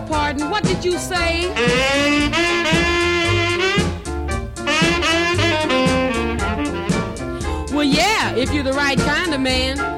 your pardon. What did you say? Well, yeah, if you're the right kind of man.